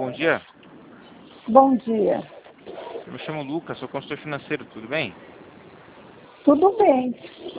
bom dia. Bom dia. Eu me chamo Lucas, sou consultor financeiro, tudo bem? Tudo bem.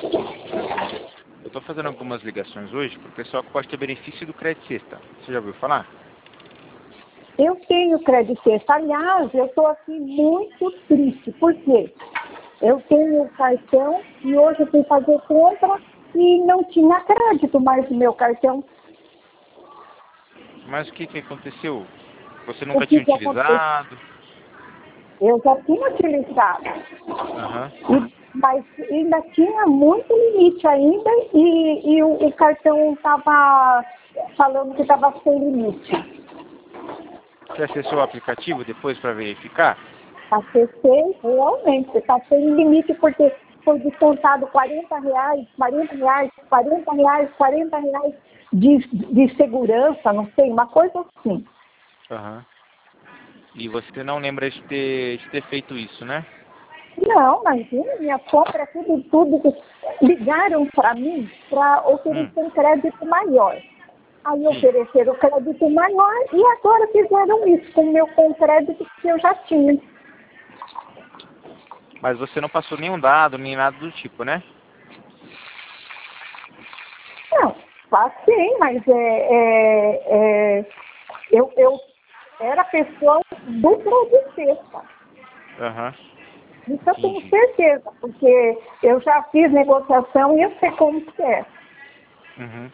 Eu estou fazendo algumas ligações hoje para o pessoal que pode ter benefício do crédito sexta. Você já ouviu falar? Eu tenho crédito sexta. Aliás, eu estou aqui muito triste. Por quê? Eu tenho o cartão e hoje eu fui fazer compra e não tinha crédito mais no meu cartão. Mas o que aconteceu? Você O nunca que tinha que aconteceu? utilizado? Eu já tinha utilizado, Aham. mas ainda tinha muito limite ainda e o cartão estava falando que estava sem limite. Você acessou o aplicativo depois para verificar? Acessei, realmente, está sem limite porque foi descontado R$ 40, R$ 40, R$ 40 de segurança, não sei, uma coisa assim. Aham. E você não lembra de ter feito isso, né? Não, imagina, minha compra, tudo. Ligaram para mim para oferecer um crédito maior. Aí Sim. ofereceram o crédito maior e agora fizeram isso com o crédito que eu já tinha. Mas você não passou nenhum dado, nem nada do tipo, né? Não, passei, mas eu era pessoa do crédito sexta. Aham. Isso eu tenho Entendi. certeza, porque eu já fiz negociação e eu sei como que é. Uhum.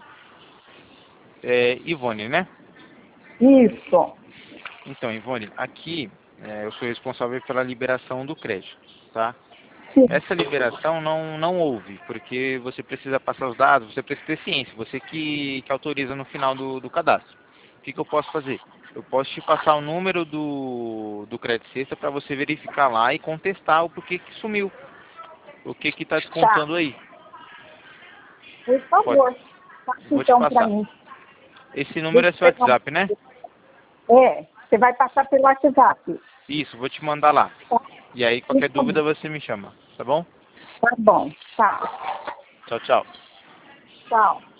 Ivone, né? Isso. Então, Ivone, aqui eu sou responsável pela liberação do crédito, tá? Sim. Essa liberação não houve, porque você precisa passar os dados, você precisa ter ciência, você que autoriza no final do cadastro. O que eu posso fazer? Eu posso te passar o número do crédito sexta para você verificar lá e contestar o porquê que sumiu, o que está Tá. descontando aí. Por Pode, favor, faça vou te então para passar. mim. Esse número Deixa é eu seu pegar WhatsApp, né? você vai passar pelo WhatsApp. Isso, vou te mandar lá. Tá? E aí, qualquer dúvida você me chama, tá bom? Tá bom. Tá. Tchau, tchau. Tchau.